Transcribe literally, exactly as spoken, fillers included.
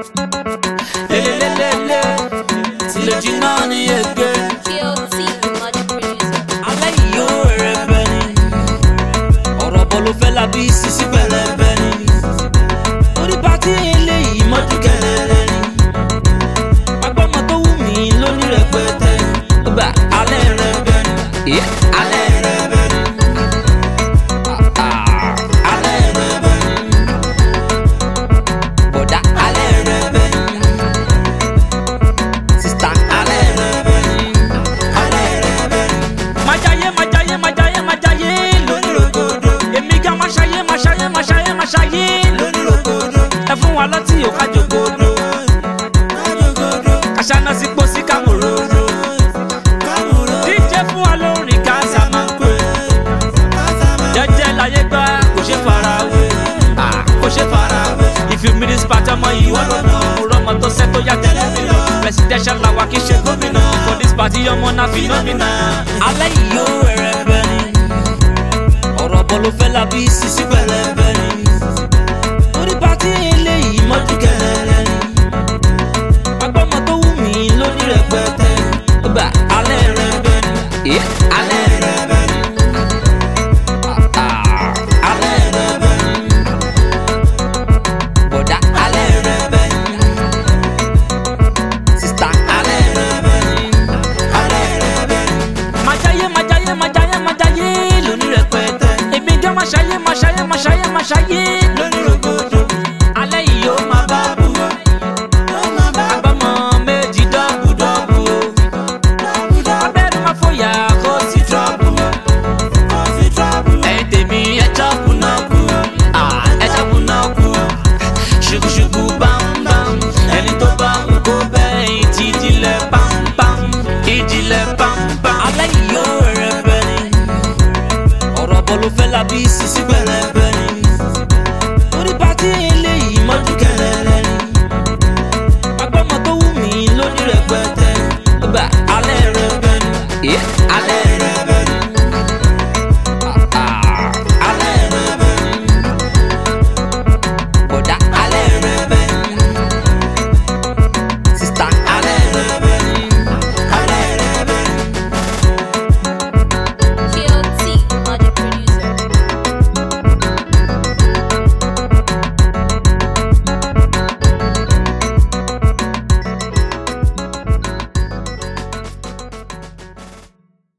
lelelelele tile jina ni ege alẹ́ yìí ó rẹ̀rẹ̀bẹ̀ ni ọ̀rọ̀ bọ̀ ló fẹ́ labi sisi pẹ̀lẹ́bẹ̀ ni orí pátí eléyìí mọ́jú kẹlẹ́lẹ́ ni agbọ́mọ tó wù mí lóní rẹpẹtẹ gbà alẹ́ rẹ̀bẹ̀ ni alẹ́ rẹ̀bẹ̀ ni alẹ́ rẹ̀bẹ̀ ni bọ̀dá alẹ́ rẹ̀bẹ̀ ni sista alẹ́ rẹ̀bẹ̀ ni alẹ́ rẹ̀bẹ̀ ni. Majaye majaye majaye majaye lóní rògbòdò èmi gan ma ṣayé ma ṣayé ma ṣayé ma ṣayé lóní rògbòdò ẹ fún wa lọ́tí ò ká jògbòdò kàṣánà sí pósí kámòròrò díje fún wa lórin káṣá máa ń pè jẹ́jẹ́ láyé gbá kò ṣe farawé kò ṣe farawé if you meet this part ọmọ yìí wọ́n lọ́nà òrọ́mọ tó ṣẹ́ tó yá tẹ́lẹ̀ mi lọ presidential làwa kì í ṣe gómìnà for this party ọmọ náà phenomena. Alẹ́ yìí ó rẹ̀rẹ̀bẹ̀ ni ọ̀rọ̀ bọ̀ ló fẹ́ labi sisi pẹ̀lẹ́bẹ̀ ni orí pátí eléyìí mọ́jú kẹlẹ́lẹ́ ni agbọ́mọ tó wù mí lóní rẹpẹtẹ gbà alẹ́ rẹ̀bẹ̀ ni alẹ́ rẹ̀bẹ̀ ni alẹ́ rẹ̀bẹ̀ ni bọ̀dá alẹ́ rẹ̀bẹ̀ ni sista alẹ́ rẹ̀bẹ̀ ni alẹ́ rẹ̀bẹ̀ ni. Majaye majaye majaye majaye lóní rẹpẹtẹ èmi gan ma ṣayé ma ṣayé ma ṣayé ma ṣayé